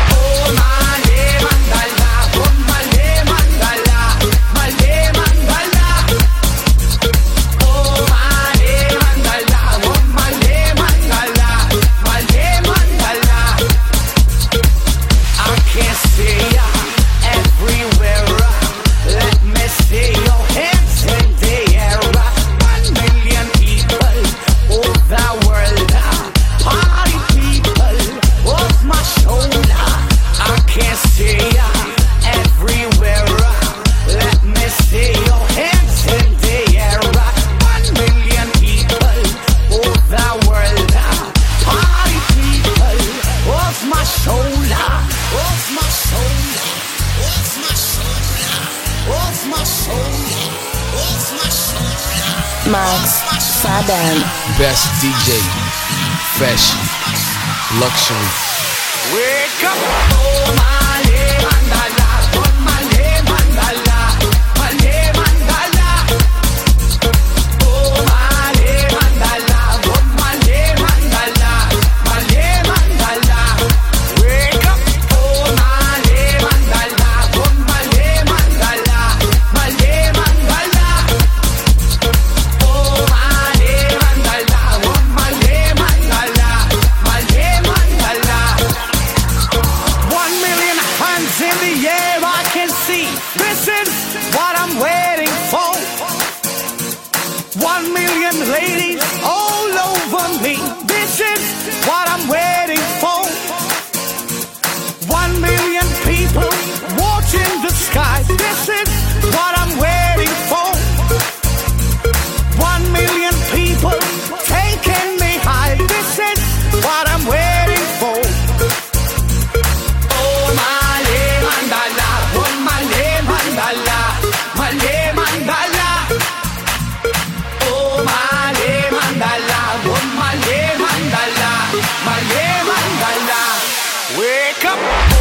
Max Fadan. Best DJ, fashion, luxury. Wake up, oh Male Mandala, oh Male Mandala, Male Mandala, oh Male Mandala, oh Male Mandala, Male Mandala. Wake up, oh Male Mandala, oh Male Mandala, Male Mandala, oh Male Mandala, oh Male Mandala, Male Mandala. 1 million hands in the air, I can see. This is what I'm waiting for. 1 million ladies all over me. This is what I'm waiting for. 1 million people watching the sky. This is what I'm waiting for. 1 million people taking me high. This is what I'm waiting for. Oh Male Mandala, oh Male Mandala, Male Mandala. Oh Male Mandala, oh Male Mandala, Male Mandala. Wake up.